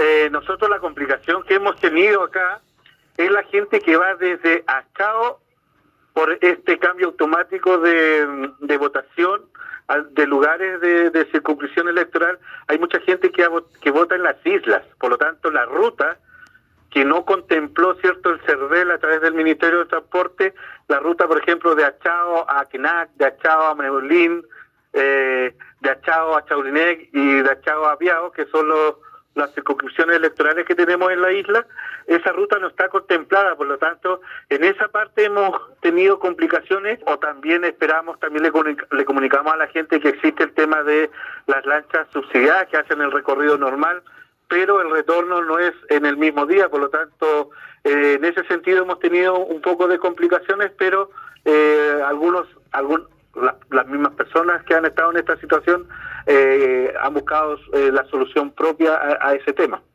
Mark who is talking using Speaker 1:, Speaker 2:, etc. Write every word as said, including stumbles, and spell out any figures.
Speaker 1: eh, nosotros la complicación que hemos tenido acá es la gente que va desde Achao por este cambio automático de, de votación de lugares de, de circunscripción electoral. Hay mucha gente que, ha, que vota en las islas, por lo tanto la ruta que no contempló, cierto, el CERVEL a través del Ministerio de Transporte, la ruta, por ejemplo, de Achao a Quenac, de Achao a Meulín, eh, de Achao a Chaurinec y de Achao a Biao, que son los, las circunscripciones electorales que tenemos en la isla. Esa ruta no está contemplada, por lo tanto, en esa parte hemos tenido complicaciones, o también esperamos, también le, le comunicamos a la gente que existe el tema de las lanchas subsidiadas que hacen el recorrido normal, pero el retorno no es en el mismo día, por lo tanto, eh, en ese sentido hemos tenido un poco de complicaciones, pero eh, algunos, algún, la, las mismas personas que han estado en esta situación eh, han buscado eh, la solución propia a, a ese tema.